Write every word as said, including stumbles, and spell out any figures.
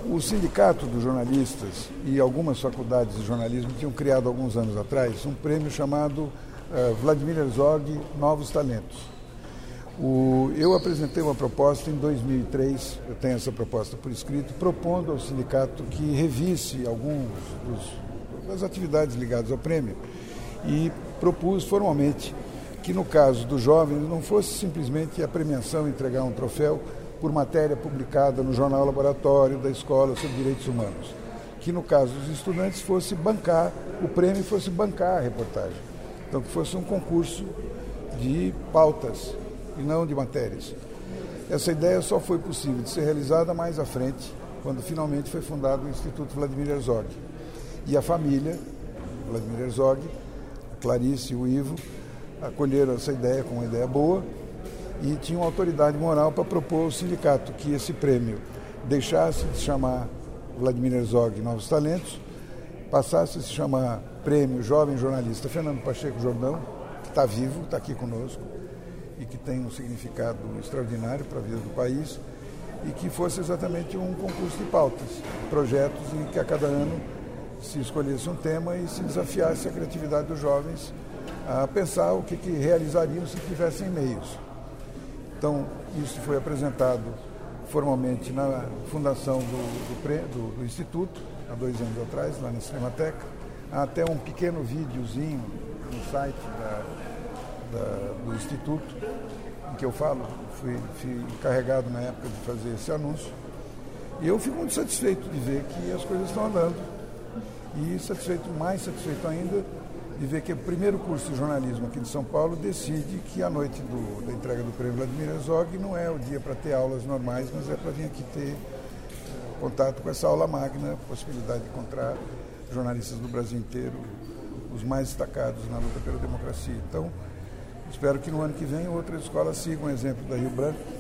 O Sindicato dos Jornalistas e algumas faculdades de jornalismo tinham criado alguns anos atrás um prêmio chamado uh, Vladimir Herzog Novos Talentos. O, eu apresentei uma proposta em dois mil e três, eu tenho essa proposta por escrito, propondo ao sindicato que revisse algumas das atividades ligadas ao prêmio e propus formalmente que no caso dos jovens não fosse simplesmente a premiação entregar um troféu por matéria publicada no jornal Laboratório da Escola sobre Direitos Humanos, que no caso dos estudantes fosse bancar, o prêmio fosse bancar a reportagem, então que fosse um concurso de pautas e não de matérias. Essa ideia só foi possível de ser realizada mais à frente, quando finalmente foi fundado o Instituto Vladimir Herzog. E a família, Vladimir Herzog, a Clarice e o Ivo, acolheram essa ideia como uma ideia boa e tinham autoridade moral para propor ao sindicato que esse prêmio deixasse de se chamar Vladimir Herzog Novos Talentos, passasse a se chamar Prêmio Jovem Jornalista Fernando Pacheco Jordão, que está vivo, está aqui conosco e que tem um significado extraordinário para a vida do país, e que fosse exatamente um concurso de pautas, projetos em que a cada ano se escolhesse um tema e se desafiasse a criatividade dos jovens a pensar o que, que realizariam se tivessem meios. Então, isso foi apresentado formalmente na fundação do, do, do, do Instituto, há dois anos atrás, lá na Cinemateca. Há até um pequeno videozinho no site da, da, do Instituto, em que eu falo, fui, fui encarregado na época de fazer esse anúncio. E eu fico muito satisfeito de ver que as coisas estão andando. E satisfeito, mais satisfeito ainda, de ver que o primeiro curso de jornalismo aqui de São Paulo decide que a noite do, da entrega do prêmio Vladimir Herzog não é o dia para ter aulas normais, mas é para vir aqui ter contato com essa aula magna, possibilidade de encontrar jornalistas do Brasil inteiro, os mais destacados na luta pela democracia. Então, espero que no ano que vem outras escolas sigam o exemplo da Rio Branco.